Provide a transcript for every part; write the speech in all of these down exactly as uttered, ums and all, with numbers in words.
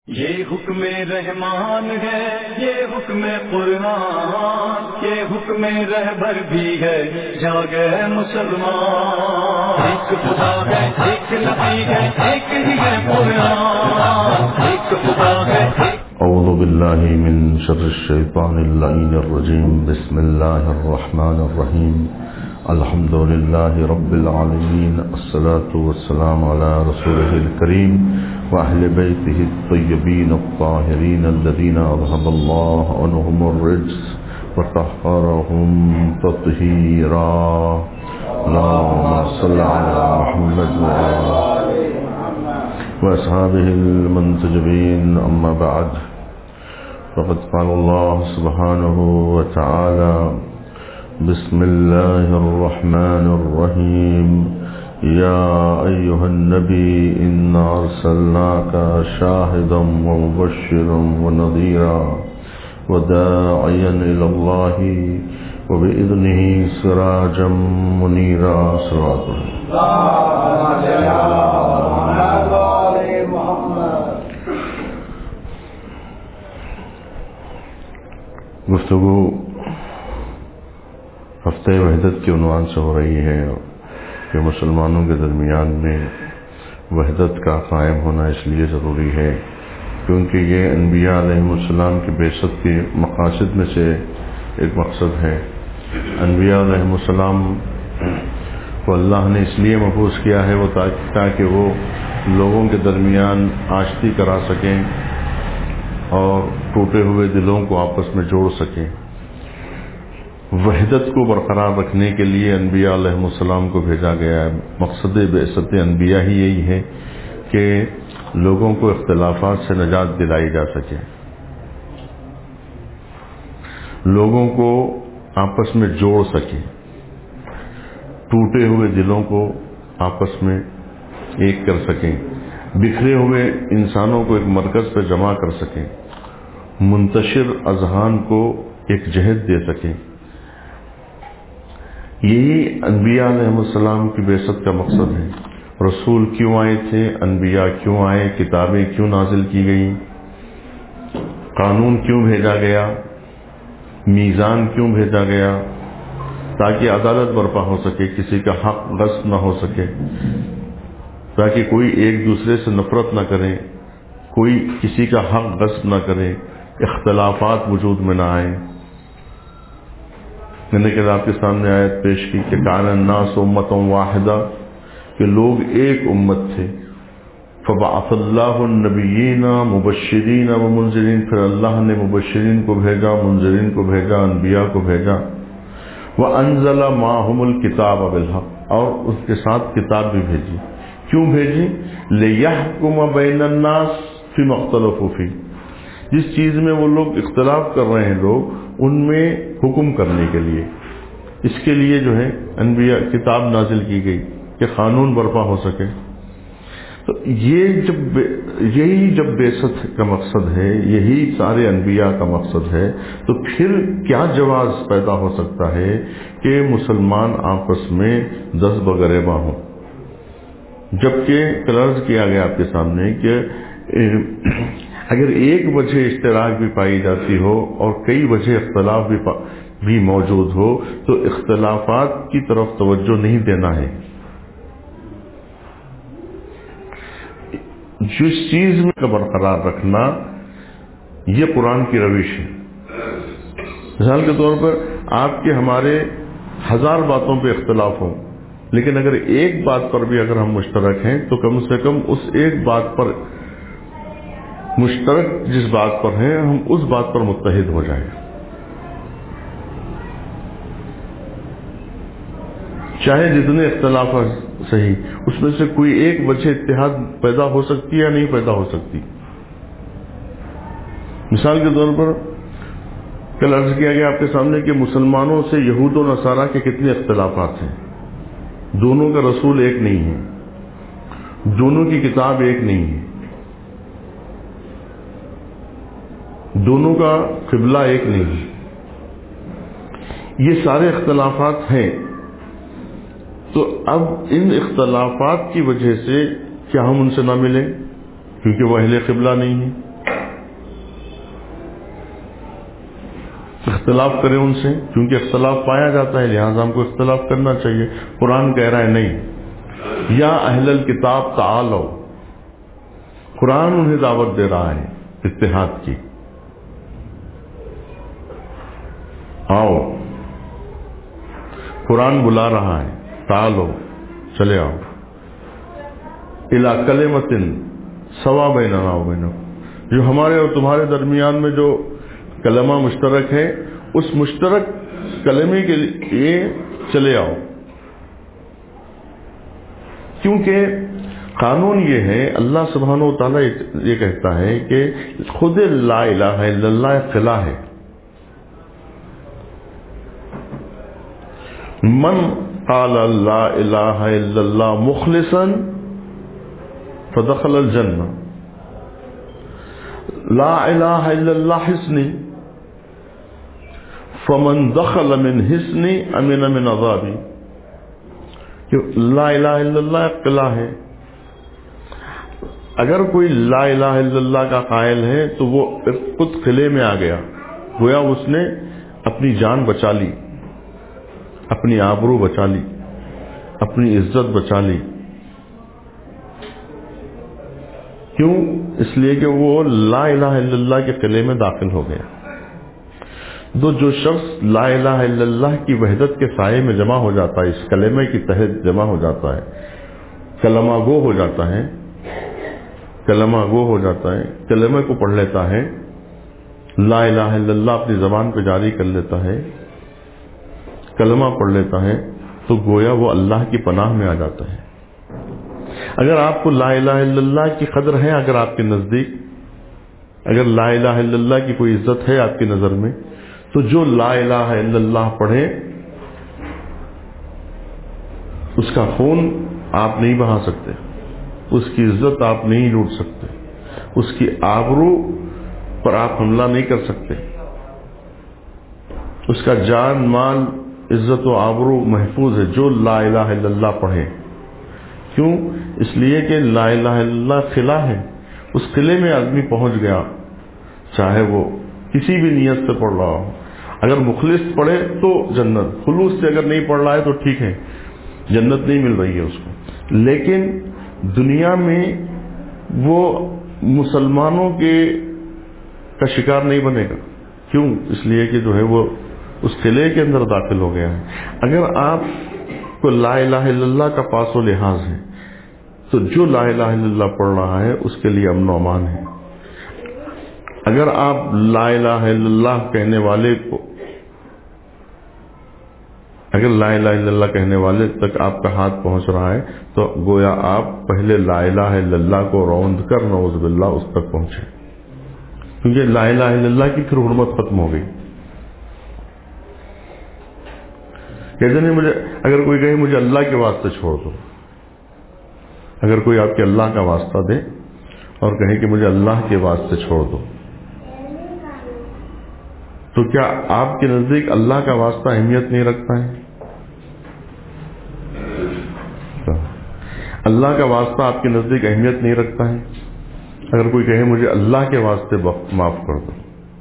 یہ حکم رحمان ہے، یہ حکم قرآن، یہ حکم رہبر بھی ہے، جاگے مسلمان۔ ایک خدا ہے، ایک نبی ہے، ایک ہی ہے قرآن، ایک خدا ہے۔ اعوذ باللہ من شر الشیطان اللعین الرجیم، بسم اللہ الرحمن الرحیم، الحمد للہ رب العالمین، الصلاة والسلام علی رسولہ الکریم وأهل بيته الطيبين الطاهرين الذين أذهب الله عنهم الرجس وطهرهم تطهيرا، اللهم صل على محمد وأصحابه المنتجبين، أما بعد، فقد قال الله سبحانه وتعالى: بسم الله الرحمن الرحيم، يا أيها النبي إنا أرسلناك شاهدا ومبشرا ونذيرا وداعيا إلى الله وبإذنه سراجا منيرا۔ صراط گفتگو ہفتہ وحدت کے عنوان سے ہو رہی ہے کہ مسلمانوں کے درمیان میں وحدت کا قائم ہونا اس لیے ضروری ہے کیونکہ یہ انبیاء علیہ السلام کی بعثت کے مقاصد میں سے ایک مقصد ہے۔ انبیاء علیہ السلام کو اللہ نے اس لیے مبعوث کیا ہے وہ تاکہ وہ لوگوں کے درمیان آشتی کرا سکیں اور ٹوٹے ہوئے دلوں کو آپس میں جوڑ سکیں۔ وحدت کو برقرار رکھنے کے لیے انبیاء علیہ السلام کو بھیجا گیا ہے۔ مقصد بعثت انبیاء ہی یہی ہے کہ لوگوں کو اختلافات سے نجات دلائی جا سکے، لوگوں کو آپس میں جوڑ سکے، ٹوٹے ہوئے دلوں کو آپس میں ایک کر سکیں، بکھرے ہوئے انسانوں کو ایک مرکز پر جمع کر سکیں، منتشر اذہان کو ایک جہت دے سکیں۔ یہی انبیاء علیہ السلام کی بعثت کا مقصد ہے۔ رسول کیوں آئے تھے، انبیاء کیوں آئے، کتابیں کیوں نازل کی گئیں، قانون کیوں بھیجا گیا، میزان کیوں بھیجا گیا، تاکہ عدالت برپا ہو سکے، کسی کا حق غصب نہ ہو سکے، تاکہ کوئی ایک دوسرے سے نفرت نہ کرے، کوئی کسی کا حق غصب نہ کرے، اختلافات وجود میں نہ آئیں۔ میں نے کل آپ کے سامنے آیت پیش کی کہ کان الناس امۃ واحدہ، کہ لوگ ایک امت تھے۔ فبعث اللہ النبیین مبشرین ومنذرین، پھر اللہ نے مبشرین کو بھیجا، منذرین کو بھیجا، انبیاء کو بھیجا۔ وانزل معهم الکتاب بالحق، اور اس کے ساتھ کتاب بھی بھیجی۔ کیوں بھیجی؟ لیحکم بین الناس فیما اختلفوا فیہ، جس چیز میں وہ لوگ اختلاف کر رہے ہیں لوگ ان میں حکم کرنے کے لیے، اس کے لیے جو ہے انبیاء کتاب نازل کی گئی کہ قانون برپا ہو سکے۔ تو یہ جب یہی جب بعثت کا مقصد ہے، یہی سارے انبیاء کا مقصد ہے، تو پھر کیا جواز پیدا ہو سکتا ہے کہ مسلمان آپس میں دست بغریبہ ہوں؟ جبکہ عرض کیا گیا آپ کے سامنے کہ اگر ایک وجہ اشتراک بھی پائی جاتی ہو اور کئی وجہ اختلاف بھی بھی موجود ہو تو اختلافات کی طرف توجہ نہیں دینا ہے۔ جس چیز میں برقرار رکھنا، یہ قرآن کی روش ہے۔ مثال کے طور پر آپ کے ہمارے ہزار باتوں پہ اختلاف ہوں، لیکن اگر ایک بات پر بھی اگر ہم مشترک ہیں تو کم سے کم اس ایک بات پر مشترک جس بات پر ہیں ہم اس بات پر متحد ہو جائیں، چاہے جتنے اختلافات صحیح، اس میں سے کوئی ایک وجہ اتحاد پیدا ہو سکتی ہے یا نہیں پیدا ہو سکتی۔ مثال کے طور پر کل عرض کیا گیا آپ کے سامنے کہ مسلمانوں سے یہود و نصارہ کے کتنے اختلافات ہیں، دونوں کا رسول ایک نہیں ہے، دونوں کی کتاب ایک نہیں ہے، دونوں کا قبلہ ایک نہیں ہے، یہ سارے اختلافات ہیں۔ تو اب ان اختلافات کی وجہ سے کیا ہم ان سے نہ ملیں کیونکہ وہ اہل قبلہ نہیں ہیں؟ اختلاف کریں ان سے، کیونکہ اختلاف پایا جاتا ہے لہٰذا ہم کو اختلاف کرنا چاہیے. قرآن کہہ رہا ہے نہیں، یا اہل الکتاب تعالو، قرآن انہیں دعوت دے رہا ہے اتحاد کی. آؤ، قرآن بلا رہا ہے، تعالو چلے آؤ، الی کلمۃ سوا بیننا و بینکم، جو ہمارے اور تمہارے درمیان میں جو کلمہ مشترک ہے اس مشترک کلمے کے لیے چلے آؤ. کیونکہ قانون یہ ہے، اللہ سبحانہ و تعالیٰ یہ کہتا ہے کہ خود لا الہ الا اللہ قلعہ ہے. من قال لا الہ الا اللہ مخلصا فدخل الجنہ، لا الہ الا اللہ حسنی فمن دخل من حسنی امن من عذابی. لا الہ الا اللہ قلعہ ہے، اگر کوئی لا الہ الا اللہ کا قائل ہے تو وہ خود قلعے میں آ گیا، گویا اس نے اپنی جان بچا لی، اپنی آبرو بچا لی، اپنی عزت بچا لی. کیوں؟ اس لیے کہ وہ لا الہ الا اللہ کے قلعے میں داخل ہو گیا. تو جو شخص لا الہ الا اللہ کی وحدت کے سائے میں جمع ہو جاتا ہے، اس کلمے کی تحت جمع ہو جاتا ہے، کلمہ گو ہو جاتا ہے، کلمہ گو ہو جاتا ہے، کلمے کو پڑھ لیتا ہے، لا الہ الا اللہ اپنی زبان پہ جاری کر لیتا ہے، کلمہ پڑھ لیتا ہے، تو گویا وہ اللہ کی پناہ میں آ جاتا ہے. اگر آپ کو لا الہ الا اللہ کی قدر ہے، اگر آپ کے نزدیک اگر لا الہ الا اللہ کی کوئی عزت ہے آپ کی نظر میں، تو جو لا الہ الا اللہ پڑھے اس کا خون آپ نہیں بہا سکتے، اس کی عزت آپ نہیں لوٹ سکتے، اس کی آبرو پر آپ حملہ نہیں کر سکتے، اس کا جان مال عزت و آبرو محفوظ ہے جو لا الہ الا اللہ پڑھے. کیوں؟ اس لیے کہ لا الہ الا اللہ قلعہ ہے، اس قلعے میں آدمی پہنچ گیا، چاہے وہ کسی بھی نیت سے پڑھ رہا ہو. اگر مخلص پڑھے تو جنت، خلوص سے اگر نہیں پڑھ رہا ہے تو ٹھیک ہے، جنت نہیں مل رہی ہے اس کو. لیکن دنیا میں وہ مسلمانوں کے کا شکار نہیں بنے گا. کیوں؟ اس لیے کہ جو ہے وہ اس قلعے کے اندر داخل ہو گیا ہے. اگر آپ کو لا الہ الا اللہ کا پاس و لحاظ ہے تو جو لا الہ الا اللہ پڑھ رہا ہے اس کے لیے امن و امان ہے. اگر آپ لا الہ الا اللہ کہنے والے کو اگر لا الہ الا اللہ کہنے والے تک آپ کا ہاتھ پہنچ رہا ہے تو گویا آپ پہلے لا الہ الا اللہ کو روند کر نعوذ باللہ اس تک پہنچے، کیونکہ لا الہ الا اللہ کی پھر حرمت ختم ہو گئی. کہتے نہیں مجھے اگر کوئی کہے مجھے اللہ کے واسطے چھوڑ دو، اگر کوئی آپ کے اللہ کا واسطہ دے اور کہے کہ مجھے اللہ کے واسطے چھوڑ دو، تو کیا آپ کے نزدیک اللہ کا واسطہ اہمیت نہیں رکھتا ہے؟ اللہ کا واسطہ آپ کے نزدیک اہمیت نہیں رکھتا ہے؟ اگر کوئی کہے مجھے اللہ کے واسطے معاف کر دو،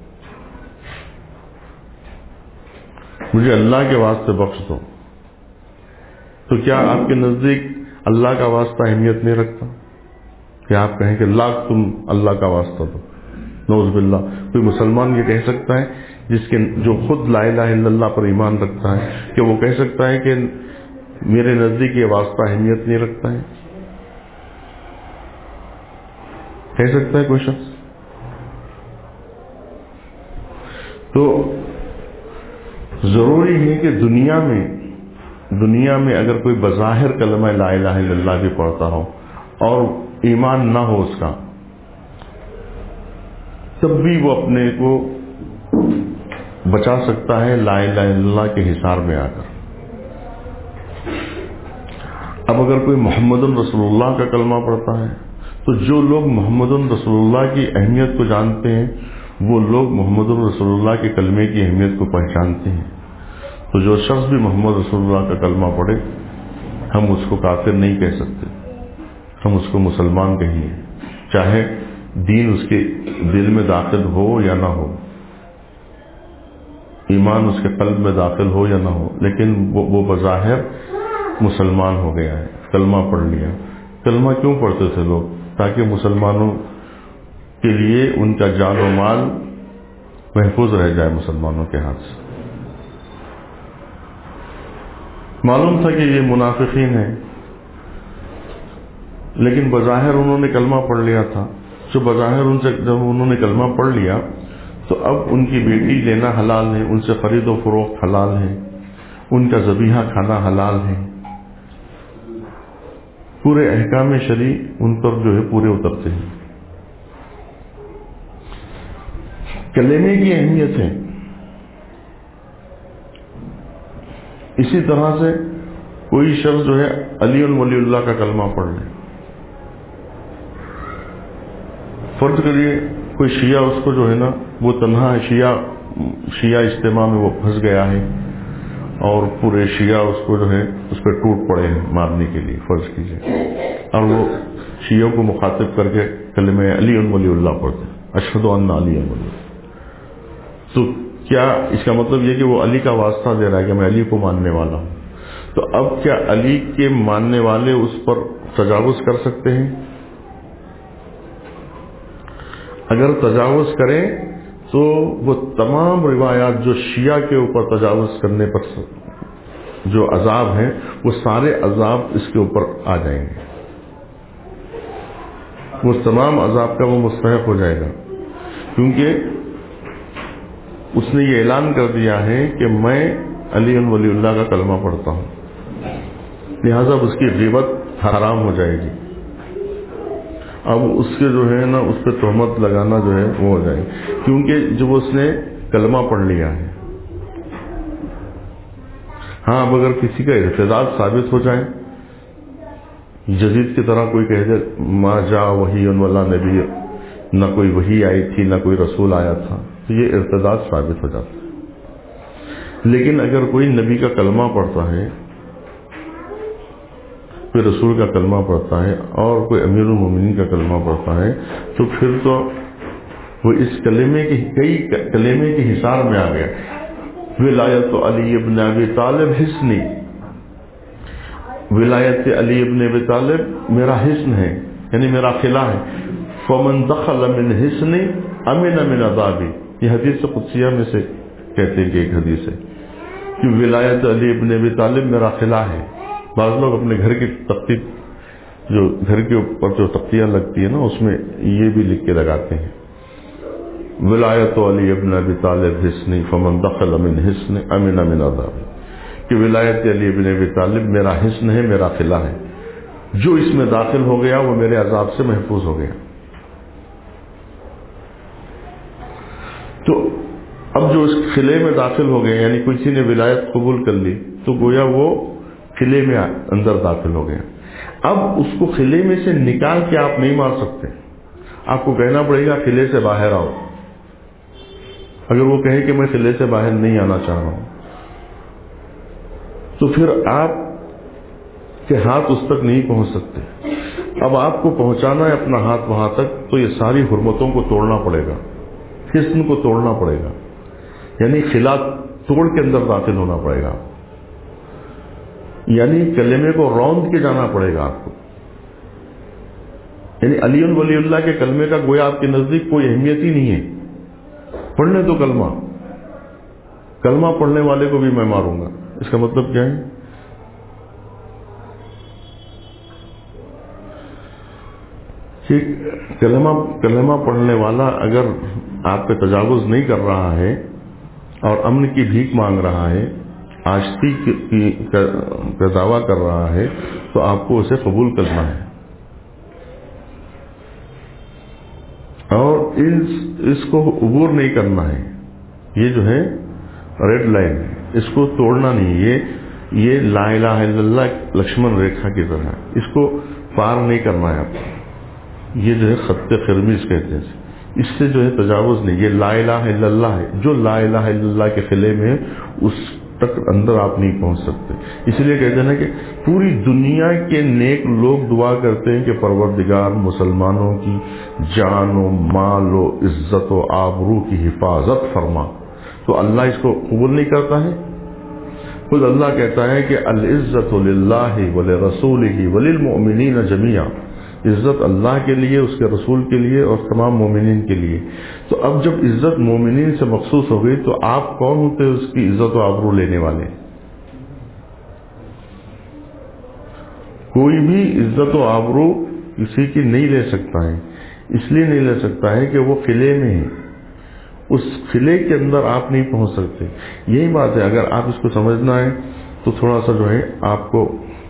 مجھے اللہ کے واسطے بخش دو، تو کیا آپ کے نزدیک اللہ کا واسطہ اہمیت نہیں رکھتا؟ کہ آپ کہیں کہ لاکھ تم اللہ کا واسطہ دو، نعوذ باللہ. کوئی مسلمان یہ کہہ سکتا ہے جس کے جو خود لا الہ الا اللہ پر ایمان رکھتا ہے کہ وہ کہہ سکتا ہے کہ میرے نزدیک یہ واسطہ اہمیت نہیں رکھتا ہے؟ کہہ سکتا ہے کوئی شخص؟ تو ضروری ہے کہ دنیا میں دنیا میں اگر کوئی بظاہر کلمہ لا الہ الا اللہ بھی پڑھتا ہو اور ایمان نہ ہو اس کا، تب بھی وہ اپنے کو بچا سکتا ہے لا الہ الا اللہ کے حصار میں آ کر. اب اگر کوئی محمد رسول اللہ کا کلمہ پڑھتا ہے تو جو لوگ محمد رسول اللہ کی اہمیت کو جانتے ہیں وہ لوگ محمد رسول اللہ کے کلمے کی اہمیت کو پہچانتے ہیں. تو جو شخص بھی محمد رسول اللہ کا کلمہ پڑھے ہم اس کو کافر نہیں کہہ سکتے، ہم اس کو مسلمان کہیں گے، چاہے دین اس کے دل میں داخل ہو یا نہ ہو. ایمان اس کے قلب میں داخل ہو یا نہ ہو، لیکن وہ, وہ بظاہر مسلمان ہو گیا ہے، کلمہ پڑھ لیا۔ کلمہ کیوں پڑھتے تھے لوگ؟ تاکہ مسلمانوں کے لیے ان کا جان و مال محفوظ رہ جائے مسلمانوں کے ہاتھ سے۔ معلوم تھا کہ یہ منافقین ہیں، لیکن بظاہر انہوں نے کلمہ پڑھ لیا تھا۔ جو بظاہر ان سے جب انہوں نے کلمہ پڑھ لیا تو اب ان کی بیٹی لینا حلال ہے، ان سے خرید و فروخت حلال ہے، ان کا ذبیحہ کھانا حلال ہے، پورے احکام شرعی ان پر جو ہے پورے اترتے ہیں۔ کلمے کی اہمیت ہے۔ اسی طرح سے کوئی شخص جو ہے علی ولی اللہ کا کلمہ پڑھ لے، فرض کریے کوئی شیعہ اس کو جو ہے نا وہ تنہا ہے، شیعہ شیعہ اجتماع میں وہ پھنس گیا ہے اور پورے شیعہ اس کو جو ہے اس پہ ٹوٹ پڑے ہیں مارنے کے لیے، فرض کیجیے، اور وہ شیعوں کو مخاطب کر کے کلمہ علی ولی اللہ پڑھتے ہیں، اشہد ان علی ولی اللہ، تو کیا اس کا مطلب یہ کہ وہ علی کا واسطہ دے رہا ہے کہ میں علی کو ماننے والا ہوں؟ تو اب کیا علی کے ماننے والے اس پر تجاوز کر سکتے ہیں؟ اگر تجاوز کریں تو وہ تمام روایات جو شیعہ کے اوپر تجاوز کرنے پر جو عذاب ہیں وہ سارے عذاب اس کے اوپر آ جائیں گے، وہ تمام عذاب کا وہ مستحق ہو جائے گا، کیونکہ اس نے یہ اعلان کر دیا ہے کہ میں علی ولی اللہ کا کلمہ پڑھتا ہوں، لہذا اس کی غیبت حرام ہو جائے گی۔ اب اس کے جو ہے نا اس پہ تہمت لگانا جو ہے وہ ہو جائے گی، کیونکہ جب اس نے کلمہ پڑھ لیا ہے۔ ہاں اب اگر کسی کا ارتداد ثابت ہو جائے، یزید کی طرح کوئی کہہ دے ما جا وحی ولا نبی، نہ کوئی وحی آئی تھی نہ کوئی رسول آیا تھا، تو یہ ارتداد ثابت ہو جاتا ہے۔ لیکن اگر کوئی نبی کا کلمہ پڑھتا ہے، کوئی رسول کا کلمہ پڑھتا ہے اور کوئی امیر المومنین کا کلمہ پڑھتا ہے، تو پھر تو وہ اس کلمے کی کئی کلمے کے حصار میں آ گیا۔ ولایت علی ابن ابی طالب حسنی، ولایت علی ابن ابی طالب میرا حسن ہے، یعنی میرا قلعہ ہے۔ فمن دخل من حسنی امن من عذابی، یہ حدیث قدسیہ میں سے کہتے ہیں کہ ایک حدیث ہے کہ ولایت علی ابن ابی طالب میرا قلعہ ہے۔ بعض لوگ اپنے گھر کی تختی، جو گھر کے اوپر جو تختیاں لگتی ہیں نا، اس میں یہ بھی لکھ کے لگاتے ہیں ولایت علی ابن ابی طالب حسنی فمن دخل من حسن امن من عذاب، کہ ولایت علی ابن ابی طالب میرا حسن ہے، میرا قلعہ ہے، جو اس میں داخل ہو گیا وہ میرے عذاب سے محفوظ ہو گیا۔ تو اب جو اس قلعے میں داخل ہو گئے، یعنی کسی نے ولایت قبول کر لی تو گویا وہ قلعے میں اندر داخل ہو گیا۔ اب اس کو قلعے میں سے نکال کے آپ نہیں مار سکتے، آپ کو کہنا پڑے گا قلعے سے باہر آؤ۔ اگر وہ کہے کہ میں قلعے سے باہر نہیں آنا چاہ رہا ہوں، تو پھر آپ کے ہاتھ اس تک نہیں پہنچ سکتے۔ اب آپ کو پہنچانا ہے اپنا ہاتھ وہاں تک، تو یہ ساری حرمتوں کو توڑنا پڑے گا، حصن کو توڑنا پڑے گا، یعنی قلعہ توڑ کے اندر داخل ہونا پڑے گا، یعنی کلمے کو روند کے جانا پڑے گا آپ کو۔ یعنی علی ولی اللہ کے کلمے کا گویا آپ کے نزدیک کوئی اہمیت ہی نہیں ہے، پڑھنے تو کلمہ کلمہ پڑھنے والے کو بھی میں ماروں گا، اس کا مطلب کیا ہے؟ کہ کلمہ کلمہ پڑھنے والا اگر آپ پہ تجاوز نہیں کر رہا ہے اور امن کی بھیک مانگ رہا ہے، عاشقی کا دعویٰ کر رہا ہے، تو آپ کو اسے قبول کرنا ہے اور اس, اس کو عبور نہیں کرنا ہے۔ یہ جو ہے ریڈ لائن ہے، اس کو توڑنا نہیں۔ یہ یہ لا الہ الا اللہ لکشمن ریکھا کی طرح، اس کو پار نہیں کرنا ہے آپ کو۔ یہ جو ہے خط خرمیز کہتے ہیں، اس سے جو ہے تجاوز نہیں۔ یہ لا الہ الا اللہ ہے، جو لا الہ الا اللہ کے قلعے میں اس تک اندر آپ نہیں پہنچ سکتے۔ اس لیے کہتے ہیں نا کہ پوری دنیا کے نیک لوگ دعا کرتے ہیں کہ پروردگار مسلمانوں کی جان و مال و عزت و آبرو کی حفاظت فرما، تو اللہ اس کو قبول نہیں کرتا ہے؟ خود اللہ کہتا ہے کہ العزت للہ ولرسولہ وللمؤمنین جمیعا، عزت اللہ کے لیے، اس کے رسول کے لیے اور تمام مومنین کے لیے۔ تو اب جب عزت مومنین سے مخصوص ہو گئی تو آپ کون ہوتے اس کی عزت و آبرو لینے والے؟ کوئی بھی عزت و آبرو کسی کی نہیں لے سکتا ہے، اس لیے نہیں لے سکتا ہے کہ وہ قلعے میں ہے، اس قلعے کے اندر آپ نہیں پہنچ سکتے۔ یہی بات ہے، اگر آپ اس کو سمجھنا ہے تو تھوڑا سا جو ہے آپ کو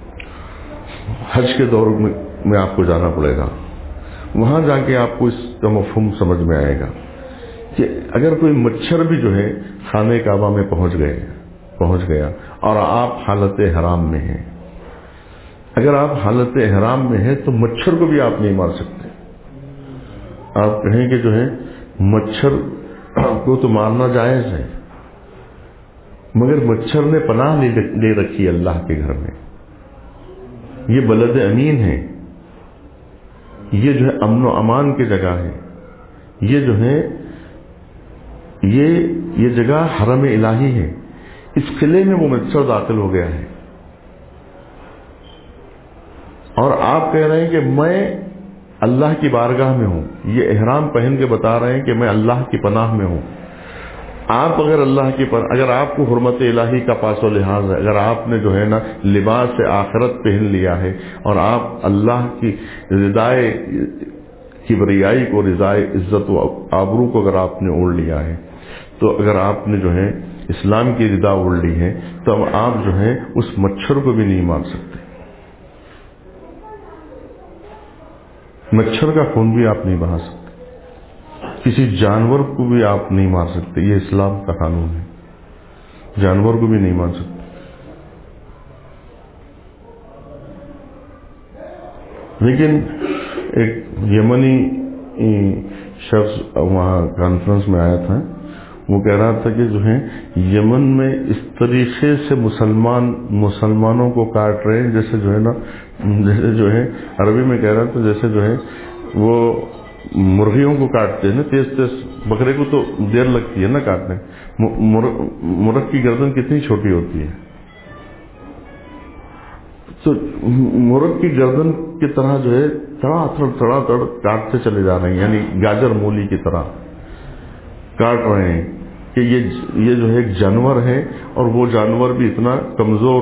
حج کے دور میں میں آپ کو جانا پڑے گا، وہاں جا کے آپ کو اس کا مفہوم سمجھ میں آئے گا کہ اگر کوئی مچھر بھی جو ہے خانہ کعبہ میں پہنچ گئے پہنچ گیا اور آپ حالت حرام میں ہیں، اگر آپ حالت حرام میں ہیں تو مچھر کو بھی آپ نہیں مار سکتے۔ آپ کہیں کہ جو ہے مچھر کو تو مارنا جائز ہے، مگر مچھر نے پناہ لے رکھی اللہ کے گھر میں، یہ بلد امین ہے، یہ جو ہے امن و امان کی جگہ ہے، یہ جو ہے یہ یہ جگہ حرم الہی ہے، اس قلعے میں وہ مچھر داخل ہو گیا ہے اور آپ کہہ رہے ہیں کہ میں اللہ کی بارگاہ میں ہوں، یہ احرام پہن کے بتا رہے ہیں کہ میں اللہ کی پناہ میں ہوں۔ آپ اگر اللہ کی پناہ، اگر آپ کو حرمت الہی کا پاس و لحاظ ہے، اگر آپ نے جو ہے نا لباس آخرت پہن لیا ہے اور آپ اللہ کی ردائے کبریائی کو، رضائے عزت و آبرو کو اگر آپ نے اوڑھ لیا ہے، تو اگر آپ نے جو ہے اسلام کی رضا اوڑھ لی ہے تو اب آپ جو ہے اس مچھر کو بھی نہیں مار سکتے، مچھر کا خون بھی آپ نہیں بہا سکتے، کسی جانور کو بھی آپ نہیں مار سکتے، یہ اسلام کا قانون ہے، جانور کو بھی نہیں مار سکتے۔ لیکن ایک یمنی شخص وہاں کانفرنس میں آیا تھا، وہ کہہ رہا تھا کہ جو ہے یمن میں اس طریقے سے مسلمان مسلمانوں کو کاٹ رہے ہیں جیسے جو ہے نا، جیسے جو ہے عربی میں کہہ رہا تھا جیسے جو ہے وہ مرغیوں کو کاٹتے ہیں نا تیز تیز، بکرے کو تو دیر لگتی ہے نا کاٹنے، مرغ کی گردن کتنی چھوٹی ہوتی ہے، تو مرغ کی گردن کی طرح جو ہے تڑا تڑ تڑا تڑ کاٹتے چلے جا رہے ہیں، یعنی گاجر مولی کی طرح کاٹ رہے ہیں کہ یہ یہ جو ہے ایک جانور ہے اور وہ جانور بھی اتنا کمزور،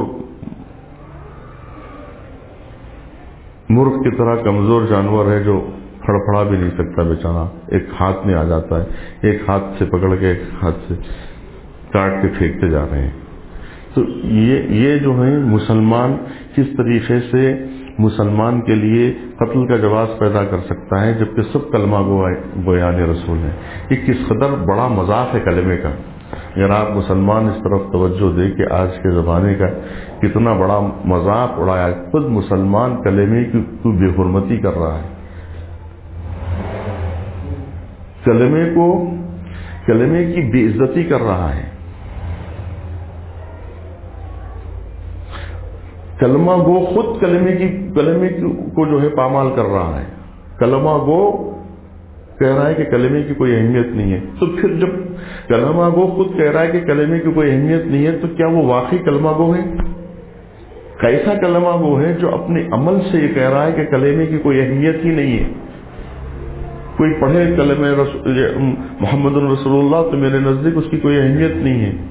مرغ کی طرح کمزور جانور ہے جو پھڑپھڑا بھی نہیں سکتا بیچارہ، ایک ہاتھ میں آ جاتا ہے، ایک ہاتھ سے پکڑ کے ایک ہاتھ سے کاٹ کے پھینکتے جا رہے ہیں۔ تو یہ یہ جو ہے مسلمان کس طریقے سے مسلمان کے لیے قتل کا جواز پیدا کر سکتا ہے جبکہ سب کلمہ گویان رسول ہیں، یہ کس قدر بڑا مذاق ہے کلمے کا۔ اگر آپ مسلمان اس طرف توجہ دیں کہ آج کے زمانے کا کتنا بڑا مذاق اڑایا، خود مسلمان کلمے کی بے حرمتی کر رہا ہے، کلمے کو کلمے کی بے عزتی کر رہا ہے، کلمہ گو خود کلمے کی کلمے کو جو ہے پامال کر رہا ہے، کلمہ گو کہہ رہا ہے کہ کلمے کی کوئی اہمیت نہیں ہے، تو پھر جب کلمہ گو خود کہہ رہا ہے کہ کلمے کی کوئی اہمیت نہیں ہے تو کیا وہ واقعی کلمہ گو ہے؟ کیسا کلمہ گو ہے جو اپنے عمل سے یہ کہہ رہا ہے کہ کلمے کی کوئی اہمیت ہی نہیں ہے؟ کوئی پڑھے کلمہ محمد رسول اللہ تو میرے نزدیک اس کی کوئی اہمیت نہیں ہے،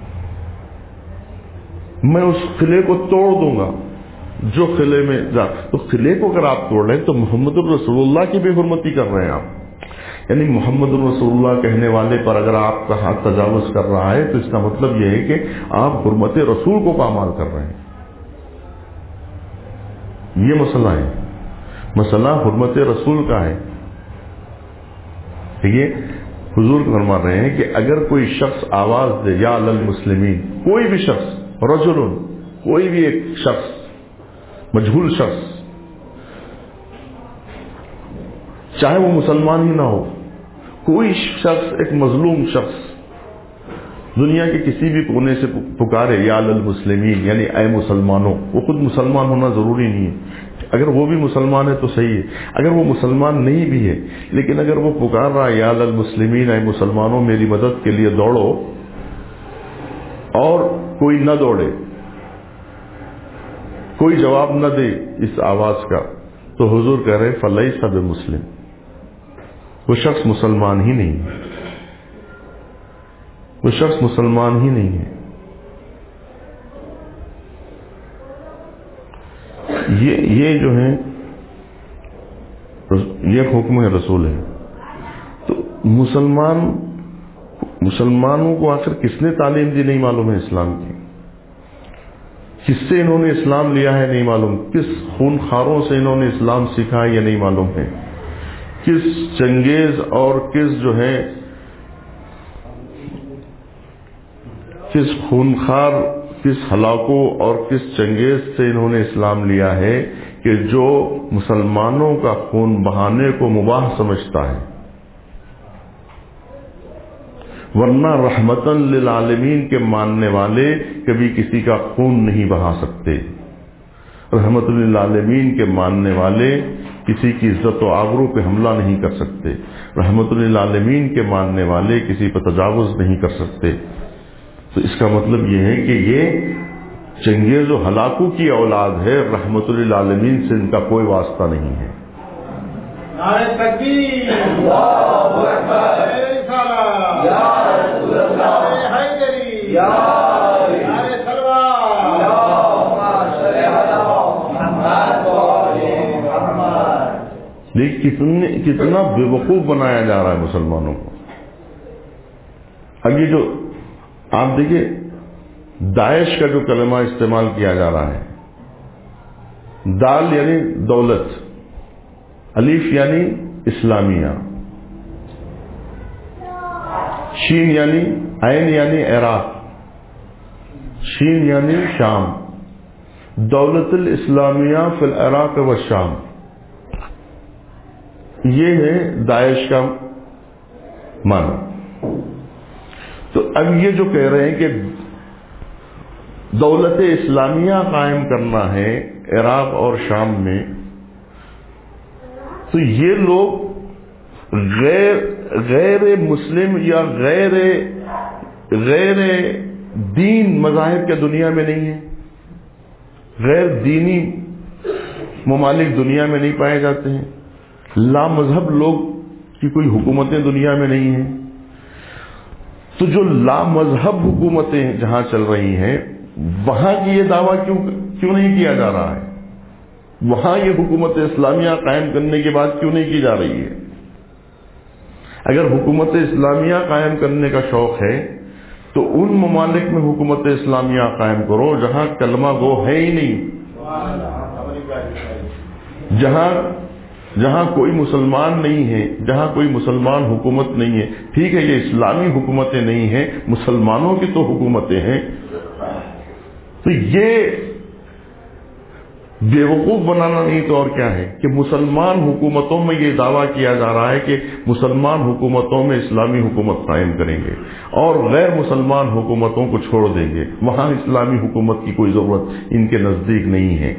میں اس قلعے کو توڑ دوں گا جو قلعے میں جا، تو قلعے کو اگر آپ توڑ رہے ہیں تو محمد رسول اللہ کی بے حرمتی کر رہے ہیں آپ، یعنی محمد رسول اللہ کہنے والے پر اگر آپ کا ہاتھ تجاوز کر رہا ہے تو اس کا مطلب یہ ہے کہ آپ حرمت رسول کو پامال کر رہے ہیں۔ یہ مسئلہ ہے، مسئلہ حرمت رسول کا ہے۔ ٹھیک ہے، حضور فرما رہے ہیں کہ اگر کوئی شخص آواز دے یا للمسلمین، کوئی بھی شخص، رجل، کوئی بھی ایک شخص، مجہول شخص، چاہے وہ مسلمان ہی نہ ہو، کوئی شخص، ایک مظلوم شخص دنیا کے کسی بھی کونے سے پکارے یا للمسلمین، یعنی اے مسلمانوں، وہ خود مسلمان ہونا ضروری نہیں ہے، اگر وہ بھی مسلمان ہے تو صحیح ہے، اگر وہ مسلمان نہیں بھی ہے لیکن اگر وہ پکار رہا ہے یا للمسلمین، اے مسلمانوں میری مدد کے لیے دوڑو، اور کوئی نہ دوڑے، کوئی جواب نہ دے اس آواز کا، تو حضور کہہ رہے فلیس بمسلم، وہ شخص مسلمان ہی نہیں ہے، وہ شخص مسلمان ہی نہیں ہے۔ یہ یہ جو ہے یہ حکم ہے رسول ہے۔ تو مسلمان مسلمانوں کو آخر کس نے تعلیم دی نہیں معلوم ہے اسلام کی، کس سے انہوں نے اسلام لیا ہے نہیں معلوم، کس خون خاروں سے انہوں نے اسلام سیکھا ہے یہ نہیں معلوم ہے، کس چنگیز اور کس جو ہے کس خونخوار، کس ہلاکو اور کس چنگیز سے انہوں نے اسلام لیا ہے کہ جو مسلمانوں کا خون بہانے کو مباح سمجھتا ہے، ورنہ رحمتاً للعالمین کے ماننے والے کبھی کسی کا خون نہیں بہا سکتے، رحمت للعالمین کے ماننے والے کسی کی عزت و آبرو پہ حملہ نہیں کر سکتے، رحمت للعالمین کے ماننے والے کسی پر تجاوز نہیں کر سکتے۔ تو اس کا مطلب یہ ہے کہ یہ چنگیز و ہلاکو کی اولاد ہے، رحمت للعالمین سے ان کا کوئی واسطہ نہیں ہے۔ نعرہ تکبیر، اللہ اکبر، یا رسول اللہ، حیدری، نعرہ تلوار، اللہم صل علی محمد و آل محمد۔ دیکھ کتنے کتنا بے وقوف بنایا جا رہا ہے مسلمانوں کو۔ اب یہ جو آپ دیکھیں داعش کا جو کلمہ استعمال کیا جا رہا ہے، دال یعنی دولت، الف یعنی اسلامیہ، شین یعنی عین یعنی عراق، شین یعنی شام، دولت الاسلامیہ فی العراق و شام، یہ ہے داعش کا معنی۔ تو اب یہ جو کہہ رہے ہیں کہ دولت اسلامیہ قائم کرنا ہے عراق اور شام میں، تو یہ لوگ غیر غیر مسلم یا غیر غیر دین مذاہب کے دنیا میں نہیں ہیں، غیر دینی ممالک دنیا میں نہیں پائے جاتے ہیں، لا مذہب لوگ کی کوئی حکومتیں دنیا میں نہیں ہیں۔ تو جو لا مذہب حکومتیں جہاں چل رہی ہیں وہاں کی یہ دعویٰ کیوں کیوں نہیں کیا جا رہا ہے، وہاں یہ حکومت اسلامیہ قائم کرنے کے بعد کیوں نہیں کی جا رہی ہے؟ اگر حکومت اسلامیہ قائم کرنے کا شوق ہے تو ان ممالک میں حکومت اسلامیہ قائم کرو جہاں کلمہ گو ہے ہی نہیں، جہاں جہاں کوئی مسلمان نہیں ہے، جہاں کوئی مسلمان حکومت نہیں ہے۔ ٹھیک ہے یہ اسلامی حکومتیں نہیں ہیں، مسلمانوں کی تو حکومتیں ہیں۔ تو یہ بیوقوف بنانا نہیں تو اور کیا ہے کہ مسلمان حکومتوں میں یہ دعویٰ کیا جا رہا ہے کہ مسلمان حکومتوں میں اسلامی حکومت قائم کریں گے اور غیر مسلمان حکومتوں کو چھوڑ دیں گے، وہاں اسلامی حکومت کی کوئی ضرورت ان کے نزدیک نہیں ہے،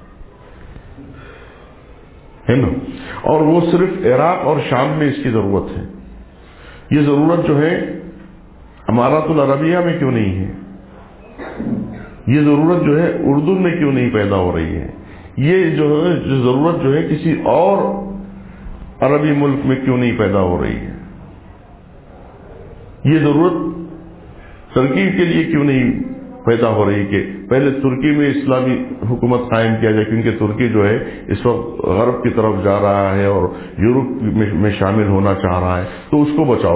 ہے نا؟ اور وہ صرف عراق اور شام میں اس کی ضرورت ہے۔ یہ ضرورت جو ہے امارات العربیہ میں کیوں نہیں ہے؟ یہ ضرورت جو ہے اردن میں کیوں نہیں پیدا ہو رہی ہے؟ یہ جو ہے جو ضرورت جو ہے کسی اور عربی ملک میں کیوں نہیں پیدا ہو رہی ہے؟ یہ ضرورت ترکی کے لیے کیوں نہیں پیدا ہو رہی کہ پہلے ترکی میں اسلامی حکومت قائم کیا جائے، کیونکہ ترکی جو ہے اس وقت غرب کی طرف جا رہا ہے اور یورپ میں شامل ہونا چاہ رہا ہے، تو اس کو بچاؤ۔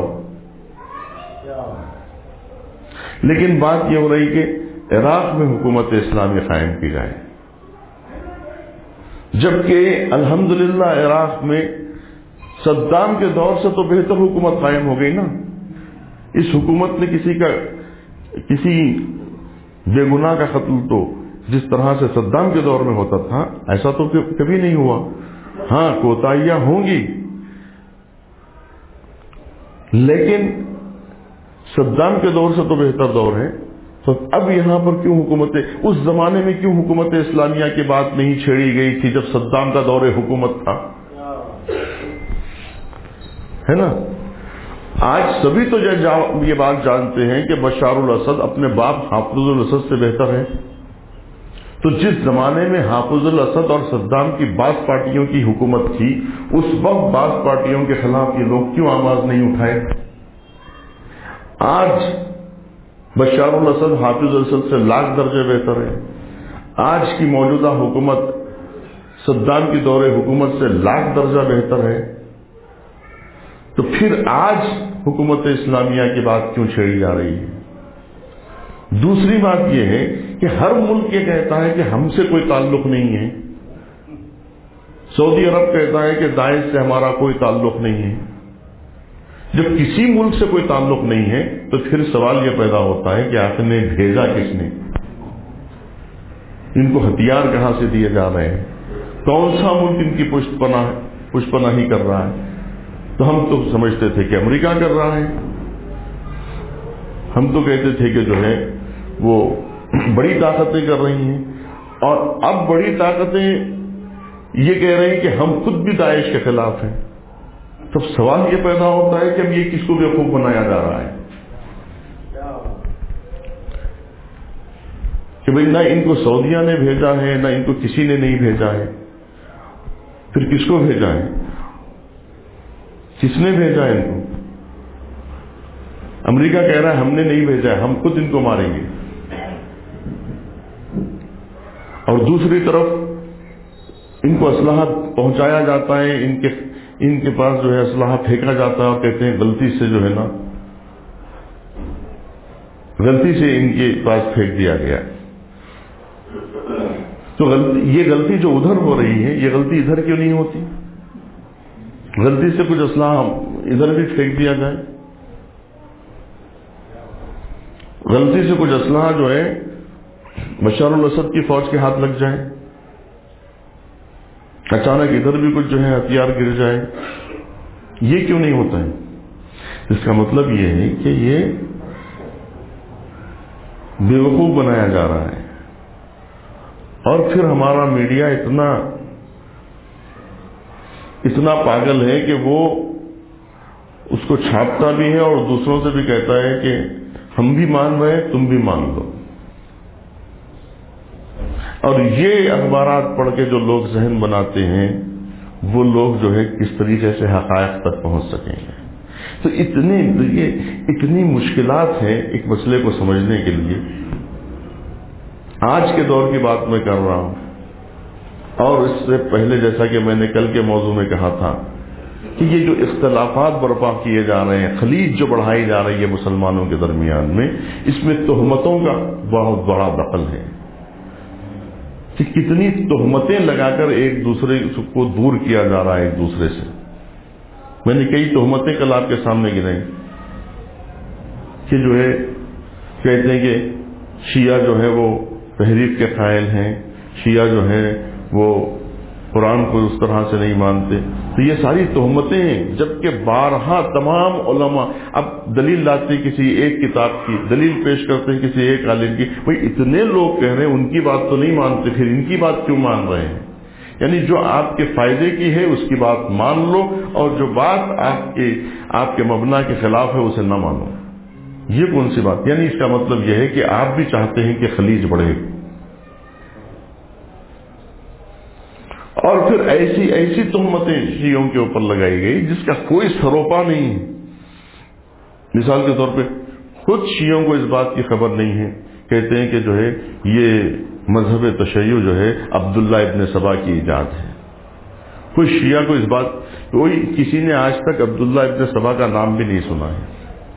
لیکن بات یہ ہو رہی کہ عراق میں حکومت اسلامی قائم کی جائے، جبکہ الحمدللہ عراق میں صدام کے دور سے تو بہتر حکومت قائم ہو گئی نا۔ اس حکومت نے کسی کا کسی بے گناہ کا قتل تو جس طرح سے صدام کے دور میں ہوتا تھا ایسا تو کبھی نہیں ہوا۔ ہاں کوتاہیاں ہوں گی، لیکن صدام کے دور سے تو بہتر دور ہے۔ تو اب یہاں پر کیوں حکومت، اس زمانے میں کیوں حکومت اسلامیہ کی بات نہیں چھیڑی گئی تھی جب صدام کا دور حکومت تھا، ہے نا؟ آج سبھی تو یہ بات جانتے ہیں کہ بشار الاسد اپنے باپ حافظ الاسد سے بہتر ہے. تو جس زمانے میں حافظ الاسد اور صدام کی بعض پارٹیوں کی حکومت تھی، اس وقت بعض پارٹیوں کے خلاف یہ لوگ کیوں آواز نہیں اٹھائے؟ آج بشار الاسد حافظ الاسد سے لاکھ درجے بہتر ہے. آج کی موجودہ حکومت صدام کی دور حکومت سے لاکھ درجہ بہتر ہے. تو پھر آج حکومت اسلامیہ کی بات کیوں چھیڑی جا رہی ہے؟ دوسری بات یہ ہے کہ ہر ملک یہ کہتا ہے کہ ہم سے کوئی تعلق نہیں ہے. سعودی عرب کہتا ہے کہ داعش سے ہمارا کوئی تعلق نہیں ہے. جب کسی ملک سے کوئی تعلق نہیں ہے تو پھر سوال یہ پیدا ہوتا ہے کہ آپ نے بھیجا کس نے؟ ان کو ہتھیار کہاں سے دیے جا رہے ہیں؟ کون سا ملک ان کی پشت پناہ پشت پناہی کر رہا ہے؟ تو ہم تو سمجھتے تھے کہ امریکہ کر رہا ہے. ہم تو کہتے تھے کہ جو ہے وہ بڑی طاقتیں کر رہی ہیں، اور اب بڑی طاقتیں یہ کہہ رہی ہیں کہ ہم خود بھی داعش کے خلاف ہیں. تب سوال یہ پیدا ہوتا ہے کہ اب یہ کس کو بیوقوف بنایا جا رہا ہے کہ بھئی نہ ان کو سعودیہ نے بھیجا ہے، نہ ان کو کسی نے نہیں بھیجا ہے. پھر کس کو بھیجا ہے؟ کس نے بھیجا ہے ان کو؟ امریکہ کہہ رہا ہے ہم نے نہیں بھیجا ہے، ہم خود ان کو ماریں گے. اور دوسری طرف ان کو اسلحہ پہنچایا جاتا ہے، ان کے ان کے پاس جو ہے اسلحہ پھینکا جاتا ہے، اور کہتے ہیں غلطی سے جو ہے نا غلطی سے ان کے پاس پھینک دیا گیا. تو غلطی یہ غلطی جو ادھر ہو رہی ہے، یہ غلطی ادھر کیوں نہیں ہوتی؟ غلطی سے کچھ اسلحہ ادھر بھی پھینک دیا جائے، غلطی سے کچھ اسلحہ جو ہے بشار الاسد کی فوج کے ہاتھ لگ جائے، اچانک ادھر بھی کچھ جو ہے ہتھیار گر جائے. یہ کیوں نہیں ہوتا ہے؟ اس کا مطلب یہ ہے کہ یہ بیوقوف بنایا جا رہا ہے. اور پھر ہمارا میڈیا اتنا اتنا پاگل ہے کہ وہ اس کو چھاپتا بھی ہے اور دوسروں سے بھی کہتا ہے کہ ہم بھی مان رہے ہیں، تم بھی مان لو. اور یہ اخبارات پڑھ کے جو لوگ ذہن بناتے ہیں، وہ لوگ جو ہے کس طریقے سے حقائق تک پہنچ سکیں گے. تو اتنی یہ اتنی مشکلات ہیں ایک مسئلے کو سمجھنے کے لیے. آج کے دور کی بات میں کر رہا ہوں، اور اس سے پہلے جیسا کہ میں نے کل کے موضوع میں کہا تھا کہ یہ جو اختلافات برپا کیے جا رہے ہیں، خلیج جو بڑھائی جا رہی ہے مسلمانوں کے درمیان میں، اس میں تہمتوں کا بہت بڑا دخل ہے کہ کتنی تہمتیں لگا کر ایک دوسرے کو دور کیا جا رہا ہے ایک دوسرے سے. میں نے کئی تہمتیں کل آپ کے سامنے گرائی کہ جو ہے کہتے ہیں کہ شیعہ جو ہے وہ تحریف کے قائل ہیں، شیعہ جو ہے وہ قرآن کو اس طرح سے نہیں مانتے. تو یہ ساری تہمتیں ہیں، جبکہ بارہا تمام علماء اب دلیل لاتے کسی ایک کتاب کی، دلیل پیش کرتے ہیں کسی ایک عالم کی. بھئی اتنے لوگ کہہ رہے ہیں ان کی بات تو نہیں مانتے، پھر ان کی بات کیوں مان رہے ہیں؟ یعنی جو آپ کے فائدے کی ہے اس کی بات مان لو، اور جو بات آپ کے آپ کے مبنا کے خلاف ہے اسے نہ مانو. یہ کون سی بات؟ یعنی اس کا مطلب یہ ہے کہ آپ بھی چاہتے ہیں کہ خلیج بڑھے، اور پھر ایسی ایسی تہمتیں شیعوں کے اوپر لگائی گئی جس کا کوئی سروپا نہیں ہے. مثال کے طور پہ خود شیعوں کو اس بات کی خبر نہیں ہے، کہتے ہیں کہ جو ہے یہ مذہب تشیع جو ہے عبداللہ ابن سبا کی ایجاد ہے. کوئی شیعہ کو اس بات کوئی کسی نے آج تک عبداللہ ابن سبا کا نام بھی نہیں سنا ہے.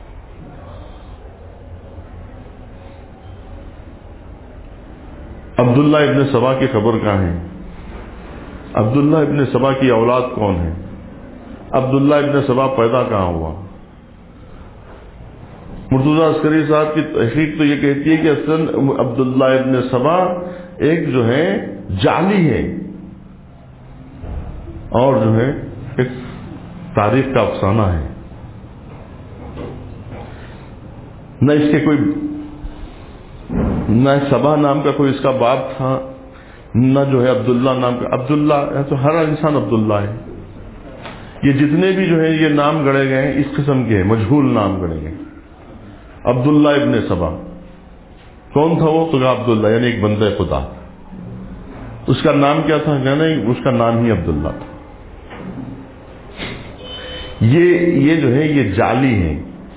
عبداللہ ابن سبا کی خبر کہاں ہے؟ عبداللہ ابن سبا کی اولاد کون ہے؟ عبداللہ ابن سبا پیدا کہاں ہوا؟ مرتضیٰ عسکری صاحب کی تحقیق تو یہ کہتی ہے کہ اصل عبداللہ ابن سبا ایک جو ہے جعلی ہے، اور جو ہے ایک تاریخ کا افسانہ ہے. نہ اس کے کوئی نہ سبا نام کا کوئی اس کا باپ تھا، نہ جو ہے عبداللہ نام کا. عبداللہ تو ہر انسان عبداللہ ہے. یہ جتنے بھی جو ہیں یہ نام گڑے گئے ہیں اس قسم کے ہیں، مجہول نام گڑے گئے. عبداللہ ابن سبا کون تھا وہ؟ تو کہا عبداللہ یعنی ایک بندہ خدا. اس کا نام کیا تھا؟ کہنا اس کا نام ہی عبداللہ تھا. یہ یہ جو ہے یہ جعلی ہیں.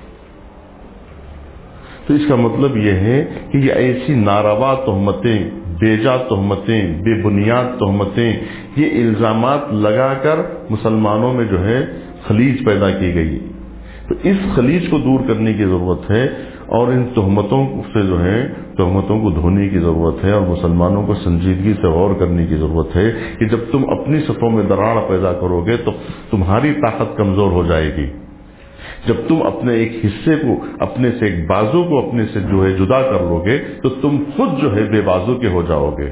تو اس کا مطلب یہ ہے کہ یہ ایسی ناروا تہمتیں، بیجا تہمتیں، بے بنیاد تہمتیں، یہ الزامات لگا کر مسلمانوں میں جو ہے خلیج پیدا کی گئی. تو اس خلیج کو دور کرنے کی ضرورت ہے اور ان تہمتوں سے جو ہے تہمتوں کو دھونے کی ضرورت ہے اور مسلمانوں کو سنجیدگی سے غور کرنے کی ضرورت ہے کہ جب تم اپنی صفوں میں دراڑ پیدا کرو گے تو تمہاری طاقت کمزور ہو جائے گی. جب تم اپنے ایک حصے کو، اپنے سے ایک بازو کو اپنے سے جو ہے جدا کر لو گے تو تم خود جو ہے بے بازو کے ہو جاؤ گے.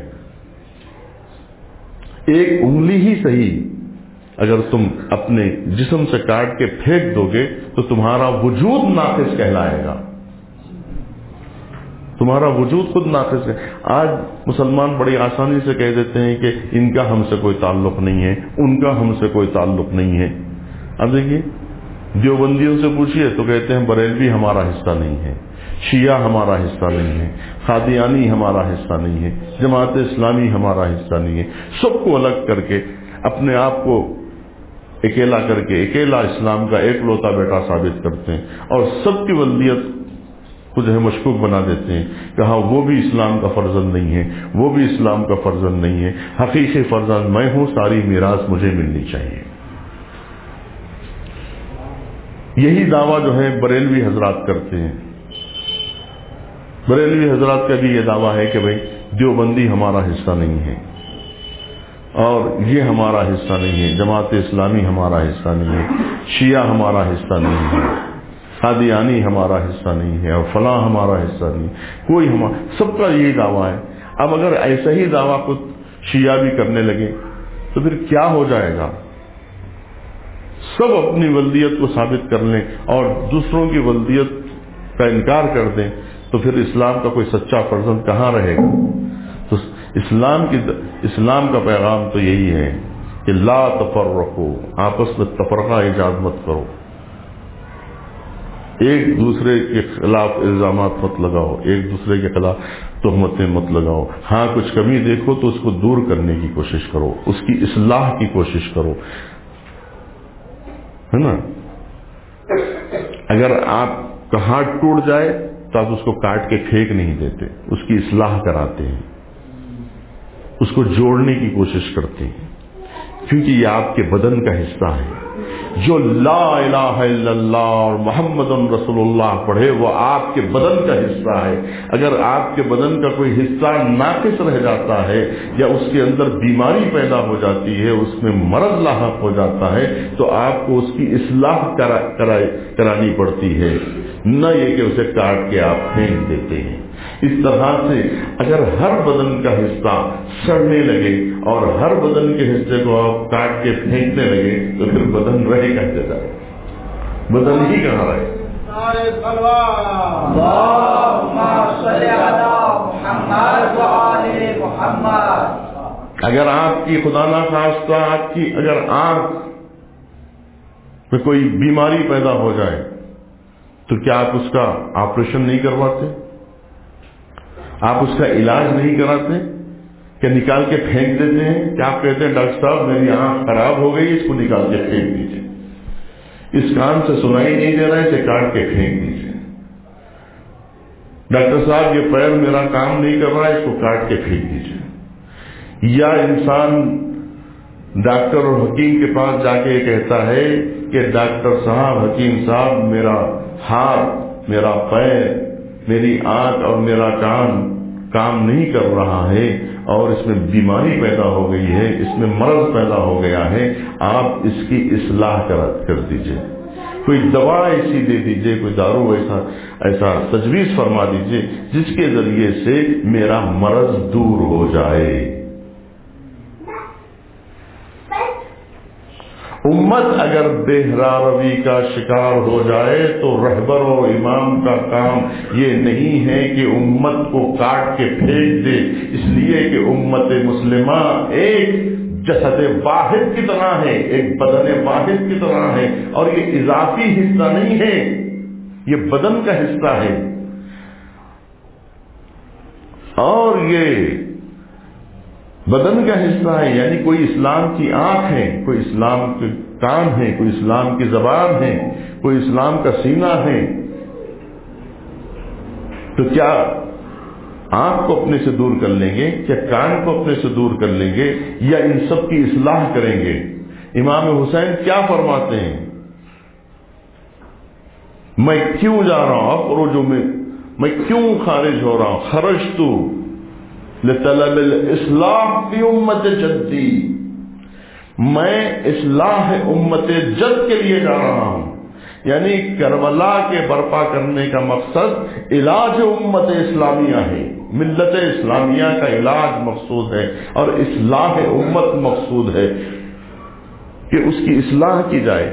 ایک انگلی ہی صحیح اگر تم اپنے جسم سے کاٹ کے پھینک دو گے تو تمہارا وجود ناقص کہلائے گا. تمہارا وجود خود ناقص ہے. آج مسلمان بڑی آسانی سے کہہ دیتے ہیں کہ ان کا ہم سے کوئی تعلق نہیں ہے، ان کا ہم سے کوئی تعلق نہیں ہے. اب دیکھیے دیوبندیوں سے پوچھیے تو کہتے ہیں بریلوی ہمارا حصہ نہیں ہے، شیعہ ہمارا حصہ نہیں ہے، قادیانی ہمارا حصہ نہیں ہے، جماعت اسلامی ہمارا حصہ نہیں ہے. سب کو الگ کر کے اپنے آپ کو اکیلا کر کے اکیلا اسلام کا ایک لوتا بیٹا ثابت کرتے ہیں اور سب کی ولدیت کو جو ہے مشکوک بنا دیتے ہیں. کہا وہ بھی اسلام کا فرزند نہیں ہے، وہ بھی اسلام کا فرزند نہیں ہے، حقیقی فرزند میں ہوں، ساری میراث مجھے ملنی چاہیے. یہی دعویٰ جو ہے بریلوی حضرات کرتے ہیں. بریلوی حضرات کا بھی یہ دعویٰ ہے کہ بھئی دیوبندی ہمارا حصہ نہیں ہے اور یہ ہمارا حصہ نہیں ہے، جماعت اسلامی ہمارا حصہ نہیں ہے، شیعہ ہمارا حصہ نہیں ہے، قادیانی ہمارا حصہ نہیں ہے اور فلاں ہمارا حصہ نہیں ہے. کوئی ہمارا، سب کا یہی دعویٰ ہے. اب اگر ایسا ہی دعویٰ خود شیعہ بھی کرنے لگے تو پھر کیا ہو جائے گا؟ سب اپنی ولدیت کو ثابت کر لیں اور دوسروں کی ولدیت کا انکار کر دیں تو پھر اسلام کا کوئی سچا فرزند کہاں رہے گا؟ تو اسلام کی اسلام کا پیغام تو یہی ہے کہ لا تفرقو، آپس میں تفرقہ ایجاد مت کرو، ایک دوسرے کے خلاف الزامات مت لگاؤ، ایک دوسرے کے خلاف تہمتیں مت لگاؤ. ہاں کچھ کمی دیکھو تو اس کو دور کرنے کی کوشش کرو، اس کی اصلاح کی کوشش کرو، ہے نا. اگر آپ کا ہاتھ ٹوٹ جائے تو آپ اس کو کاٹ کے پھینک نہیں دیتے، اس کی اصلاح کراتے ہیں، اس کو جوڑنے کی کوشش کرتے ہیں، کیونکہ یہ آپ کے بدن کا حصہ ہے. جو لا الہ الا اللہ اور محمد رسول اللہ پڑھے وہ آپ کے بدن کا حصہ ہے. اگر آپ کے بدن کا کوئی حصہ ناقص رہ جاتا ہے یا اس کے اندر بیماری پیدا ہو جاتی ہے، اس میں مرض لاحق ہو جاتا ہے تو آپ کو اس کی اصلاح کرا کرانی پڑتی ہے، نہ یہ کہ اسے کاٹ کے آپ پھینک دیتے ہیں. اس طرح سے اگر ہر بدن کا حصہ سڑنے لگے اور ہر بدن کے حصے کو آپ کاٹ کے پھینکنے لگے تو پھر بدن رہے کہتے جائے، بدن ہی کہاں رہے. اگر آپ کی خدا نخواستہ آپ کی اگر آنکھ میں کوئی بیماری پیدا ہو جائے تو کیا آپ اس کا آپریشن نہیں کرواتے؟ آپ اس کا علاج نہیں کراتے؟ کہ نکال کے پھینک دیتے ہیں؟ کہ آپ کہتے ہیں ڈاکٹر صاحب میری آنکھ خراب ہو گئی، اس کو نکال کے پھینک دیجیے، اس کان سے سنائی نہیں دے رہا ہے، اسے کاٹ کے پھینک دیجیے. ڈاکٹر صاحب یہ پیر میرا کام نہیں کر رہا ہے، اس کو کاٹ کے پھینک دیجیے. یا انسان ڈاکٹر اور حکیم کے پاس جا کے کہتا ہے کہ ڈاکٹر صاحب، حکیم صاحب، میرا ہاتھ، میرا پیر، میری آنکھ اور میرا کان کام نہیں کر رہا ہے اور اس میں بیماری پیدا ہو گئی ہے، اس میں مرض پیدا ہو گیا ہے، آپ اس کی اصلاح کر دیجئے، کوئی دوا ایسی دے دیجئے، کوئی دارو ایسا ایسا تجویز فرما دیجئے جس کے ذریعے سے میرا مرض دور ہو جائے. امت اگر بہرا روی کا شکار ہو جائے تو رہبر و امام کا کام یہ نہیں ہے کہ امت کو کاٹ کے پھینک دے، اس لیے کہ امت مسلمہ ایک جسد واحد کی طرح ہے، ایک بدن واحد کی طرح ہے، اور یہ اضافی حصہ نہیں ہے، یہ بدن کا حصہ ہے. اور یہ بدن کا حصہ ہے، یعنی کوئی اسلام کی آنکھ ہے، کوئی اسلام کے کان ہے، کوئی اسلام کی زبان ہے، کوئی اسلام کا سینہ ہے. تو کیا آنکھ کو اپنے سے دور کر لیں گے؟ کیا کان کو اپنے سے دور کر لیں گے؟ یا ان سب کی اصلاح کریں گے؟ امام حسین کیا فرماتے ہیں؟ میں کیوں جا رہا ہوں اخرج میں میں کیوں خارج ہو رہا ہوں؟ خرجت لطلب الاصلاح فی امت جدی، میں اصلاح امت جد کے لیے جا رہا ہوں. یعنی کربلا کے برپا کرنے کا مقصد علاج امت اسلامیہ ہے، ملت اسلامیہ کا علاج مقصود ہے، اور اصلاح امت مقصود ہے کہ اس کی اصلاح کی جائے.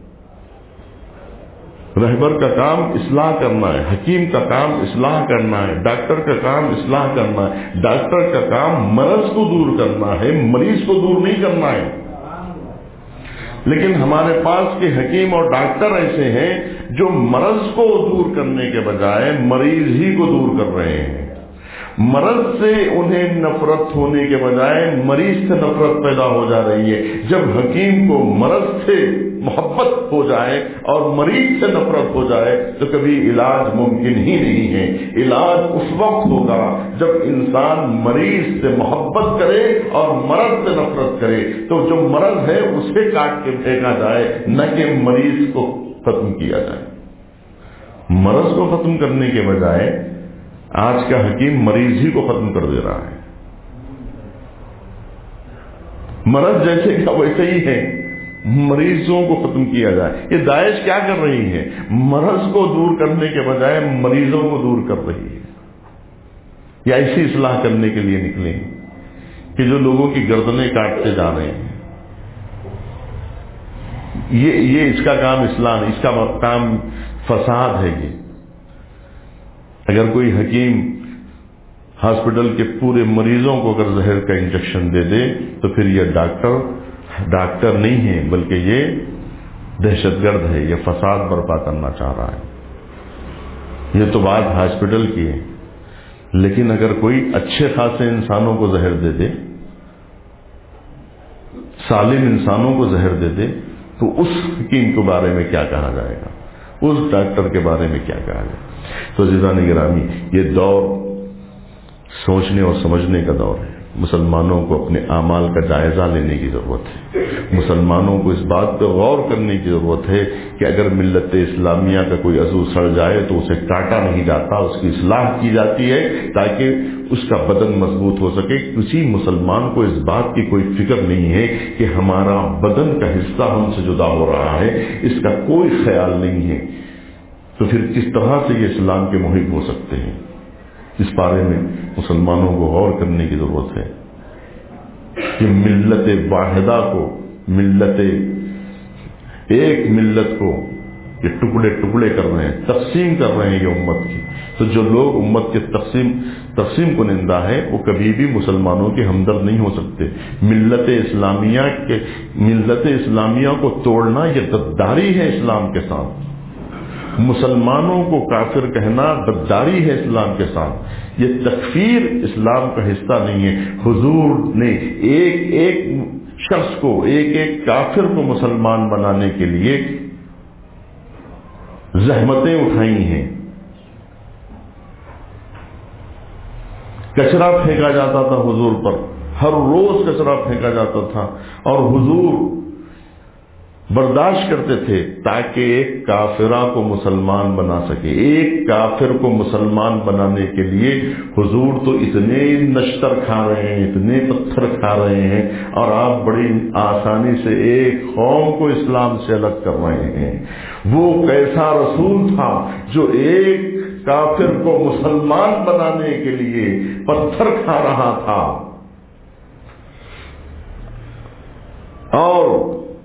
رہبر کا کام اصلاح کرنا ہے، حکیم کا کام اصلاح کرنا ہے، ڈاکٹر کا کام اصلاح کرنا ہے. ڈاکٹر کا کام مرض کو دور کرنا ہے، مریض کو دور نہیں کرنا ہے. لیکن ہمارے پاس کے حکیم اور ڈاکٹر ایسے ہیں جو مرض کو دور کرنے کے بجائے مریض ہی کو دور کر رہے ہیں. مرض سے انہیں نفرت ہونے کے بجائے مریض سے نفرت پیدا ہو جا رہی ہے. جب حکیم کو مرض سے محبت ہو جائے اور مریض سے نفرت ہو جائے تو کبھی علاج ممکن ہی نہیں ہے. علاج اس وقت ہوگا جب انسان مریض سے محبت کرے اور مرض سے نفرت کرے. تو جو مرض ہے اسے کاٹ کے پھینکا جائے، نہ کہ مریض کو ختم کیا جائے. مرض کو ختم کرنے کے بجائے آج کا حکیم مریض ہی کو ختم کر دے رہا ہے. مرض جیسے کا ویسے ہی ہے، مریضوں کو ختم کیا جائے. یہ داعش کیا کر رہی ہے؟ مرض کو دور کرنے کے بجائے مریضوں کو دور کر رہی ہے. یا ایسی اصلاح کرنے کے لیے نکلے کہ جو لوگوں کی گردنیں کاٹتے جا رہے ہیں. یہ یہ اس کا کام اسلام، اس کا کام فساد ہے. یہ اگر کوئی حکیم ہاسپٹل کے پورے مریضوں کو اگر زہر کا انجیکشن دے دے تو پھر یہ ڈاکٹر ڈاکٹر نہیں ہے، بلکہ یہ دہشت گرد ہے، یہ فساد برپا کرنا چاہ رہا ہے. یہ تو بات ہاسپٹل کی ہے. لیکن اگر کوئی اچھے خاصے انسانوں کو زہر دے دے، سالم انسانوں کو زہر دے دے، تو اس حکیم کے بارے میں کیا کہا جائے گا؟ اس ڈاکٹر کے بارے میں کیا کہا جائے گا؟ تو عزیزان گرامی، یہ دور سوچنے اور سمجھنے کا دور ہے. مسلمانوں کو اپنے اعمال کا جائزہ لینے کی ضرورت ہے. مسلمانوں کو اس بات پہ غور کرنے کی ضرورت ہے کہ اگر ملت اسلامیہ کا کوئی عضو سڑ جائے تو اسے کاٹا نہیں جاتا، اس کی اصلاح کی جاتی ہے تاکہ اس کا بدن مضبوط ہو سکے. کسی مسلمان کو اس بات کی کوئی فکر نہیں ہے کہ ہمارا بدن کا حصہ ہم سے جدا ہو رہا ہے، اس کا کوئی خیال نہیں ہے. تو پھر کس طرح سے یہ اسلام کے محب ہو سکتے ہیں؟ اس بارے میں مسلمانوں کو غور کرنے کی ضرورت ہے کہ ملت واحدہ کو، ملت ایک ملت کو یہ ٹکڑے ٹکڑے کر رہے ہیں، تقسیم کر رہے ہیں یہ امت کی. تو جو لوگ امت کے تقسیم تقسیم کو نندا ہے وہ کبھی بھی مسلمانوں کے ہمدرد نہیں ہو سکتے. ملت اسلامیہ کے ملت اسلامیہ کو توڑنا یہ غداری ہے اسلام کے ساتھ. مسلمانوں کو کافر کہنا غداری ہے اسلام کے ساتھ. یہ تکفیر اسلام کا حصہ نہیں ہے. حضور نے ایک ایک شخص کو، ایک ایک کافر کو مسلمان بنانے کے لیے زحمتیں اٹھائی ہیں. کچرا پھینکا جاتا تھا حضور پر، ہر روز کچرا پھینکا جاتا تھا، اور حضور برداشت کرتے تھے تاکہ ایک کافرہ کو مسلمان بنا سکے. ایک کافر کو مسلمان بنانے کے لیے حضور تو اتنے نشتر کھا رہے ہیں، اتنے پتھر کھا رہے ہیں، اور آپ بڑی آسانی سے ایک قوم کو اسلام سے الگ کر رہے ہیں. وہ کیسا رسول تھا جو ایک کافر کو مسلمان بنانے کے لیے پتھر کھا رہا تھا اور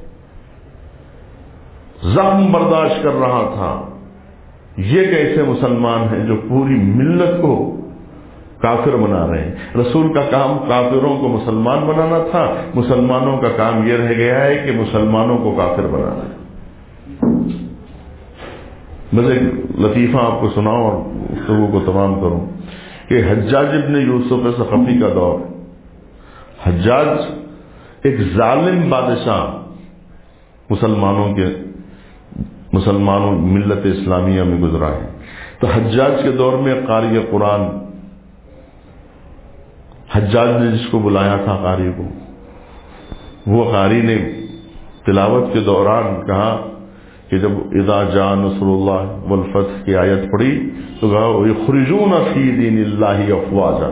زخم برداشت کر رہا تھا. یہ کیسے مسلمان ہیں جو پوری ملت کو کافر بنا رہے ہیں۔ رسول کا کام کافروں کو مسلمان بنانا تھا، مسلمانوں کا کام یہ رہ گیا ہے کہ مسلمانوں کو کافر بنانا ہے۔ بس ایک لطیفہ آپ کو سناؤں اور گفتگو کو تمام کروں کہ حجاج ابن یوسف ثقفی کا دور، حجاج ایک ظالم بادشاہ مسلمانوں کے مسلمانوں ملت اسلامیہ میں گزرا ہے۔ تو حجاج کے دور میں قاری قرآن، حجاج نے جس کو بلایا تھا قاری کو، وہ قاری نے تلاوت کے دوران کہا کہ جب اذا جاء نصر اللہ والفتح کی آیت پڑھی تو کہا یخرجون فی دین اللہ افواجا۔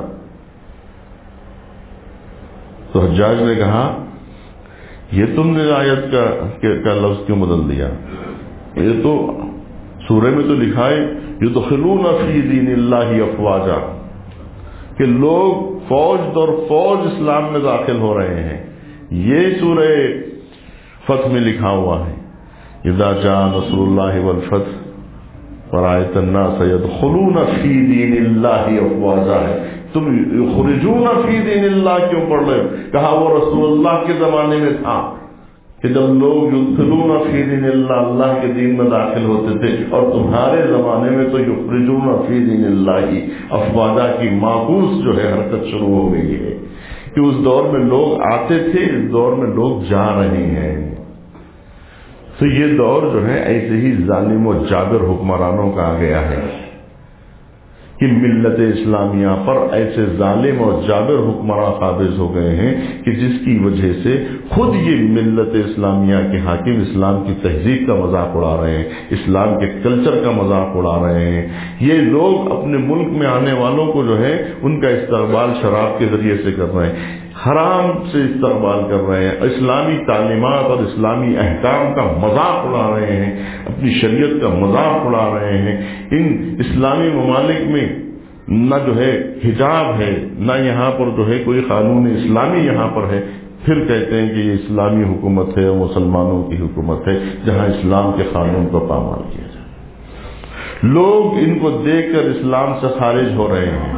تو حجاج نے کہا یہ تم نے آیت کا, کا لفظ کیوں بدل دیا؟ یہ تو سورہ میں تو لکھا ہے یدخلون فی دین اللہ افواجا، کہ لوگ فوج در فوج اسلام میں داخل ہو رہے ہیں۔ یہ سورہ فتح میں لکھا ہوا ہے اذا جاء نصر اللہ والفتح ورأیت الناس يدخلون فی دین اللہ افواجا ہے، تم یخرجون فی دین اللہ کیوں پڑھ رہے ہو؟ کہا وہ رسول اللہ کے زمانے میں تھا کہ جب لوگ یدخلون فی دین اللہ، اللہ کے دین میں داخل ہوتے تھے، اور تمہارے زمانے میں تو یخرجون فی دین اللہ افواجا کی معکوس جو ہے حرکت شروع ہو گئی ہے کہ اس دور میں لوگ آتے تھے، اس دور میں لوگ جا رہے ہیں۔ تو یہ دور جو ہے ایسے ہی ظالم و جابر حکمرانوں کا آ گیا ہے کہ ملت اسلامیہ پر ایسے ظالم اور جابر حکمراں قابض ہو گئے ہیں کہ جس کی وجہ سے خود یہ ملت اسلامیہ کے حاکم اسلام کی تہذیب کا مذاق اڑا رہے ہیں، اسلام کے کلچر کا مذاق اڑا رہے ہیں۔ یہ لوگ اپنے ملک میں آنے والوں کو جو ہے ان کا استقبال شراب کے ذریعے سے کر رہے ہیں، حرام سے استقبال کر رہے ہیں، اسلامی تعلیمات اور اسلامی احکام کا مذاق اڑا رہے ہیں، اپنی شریعت کا مذاق اڑا رہے ہیں۔ ان اسلامی ممالک میں نہ جو ہے حجاب ہے، نہ یہاں پر جو ہے کوئی قانون اسلامی یہاں پر ہے، پھر کہتے ہیں کہ یہ اسلامی حکومت ہے اور مسلمانوں کی حکومت ہے جہاں اسلام کے قانون کو پامال کیا جائے۔ لوگ ان کو دیکھ کر اسلام سے خارج ہو رہے ہیں،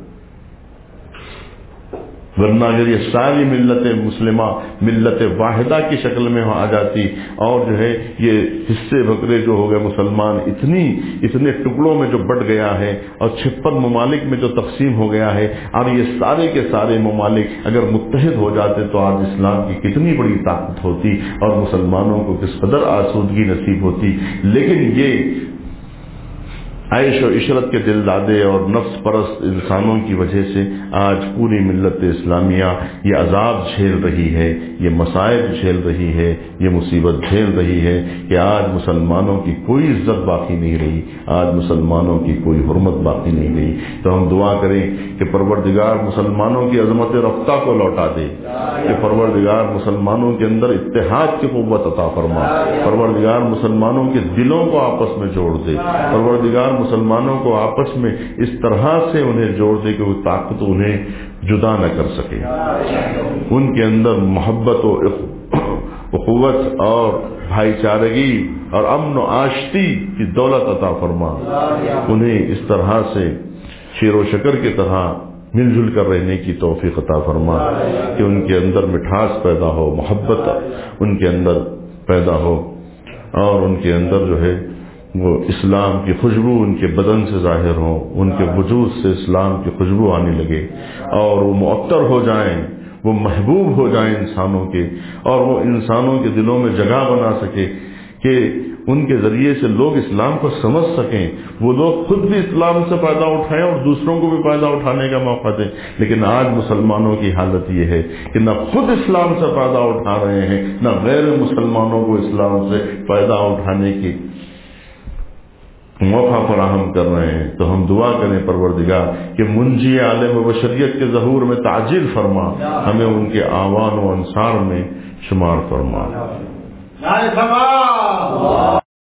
ورنہ اگر یہ ساری ملت مسلمہ ملت واحدہ کی شکل میں آ جاتی اور جو ہے یہ حصے بکرے جو ہو گئے مسلمان اتنی اتنے ٹکڑوں میں جو بٹ گیا ہے اور چھپن ممالک میں جو تقسیم ہو گیا ہے، اور یہ سارے کے سارے ممالک اگر متحد ہو جاتے تو آج اسلام کی کتنی بڑی طاقت ہوتی اور مسلمانوں کو کس قدر آسودگی نصیب ہوتی۔ لیکن یہ عیش و عشرت کے دل دادے اور نفس پرست انسانوں کی وجہ سے آج پوری ملت اسلامیہ یہ عذاب جھیل رہی ہے، یہ مصائب جھیل رہی ہے، یہ مصیبت جھیل رہی ہے کہ آج مسلمانوں کی کوئی عزت باقی نہیں رہی، آج مسلمانوں کی کوئی حرمت باقی نہیں رہی۔ تو ہم دعا کریں کہ پروردگار مسلمانوں کی عظمت رفتہ کو لوٹا دے، کہ پروردگار مسلمانوں کے اندر اتحاد کی قوت عطا فرما، پروردگار مسلمانوں کے دلوں کو آپس میں جوڑ دے، پروردگار مسلمانوں کو آپس میں اس طرح سے انہیں جوڑ دے کہ وہ طاقت انہیں جدا نہ کر سکے، ان کے اندر محبت و اخوت اور بھائی چارگی اور امن و آشتی کی دولت عطا فرما، انہیں اس طرح سے شیر و شکر کی طرح مل جل کر رہنے کی توفیق عطا فرما کہ ان کے اندر مٹھاس پیدا ہو، محبت ان کے اندر پیدا ہو، اور ان کے اندر جو ہے وہ اسلام کی خوشبو ان کے بدن سے ظاہر ہو، ان کے وجود سے اسلام کی خوشبو آنے لگے اور وہ معطر ہو جائیں، وہ محبوب ہو جائیں انسانوں کے، اور وہ انسانوں کے دلوں میں جگہ بنا سکے کہ ان کے ذریعے سے لوگ اسلام کو سمجھ سکیں، وہ لوگ خود بھی اسلام سے فائدہ اٹھائیں اور دوسروں کو بھی فائدہ اٹھانے کا موقع دیں۔ لیکن آج مسلمانوں کی حالت یہ ہے کہ نہ خود اسلام سے فائدہ اٹھا رہے ہیں، نہ غیر مسلمانوں کو اسلام سے فائدہ اٹھانے کی موقع فراہم کر رہے ہیں۔ تو ہم دعا کریں پروردگار کہ منجی عالم و بشریت کے ظہور میں تعجیل فرما، ہمیں ان کے آوان و انصار میں شمار فرما۔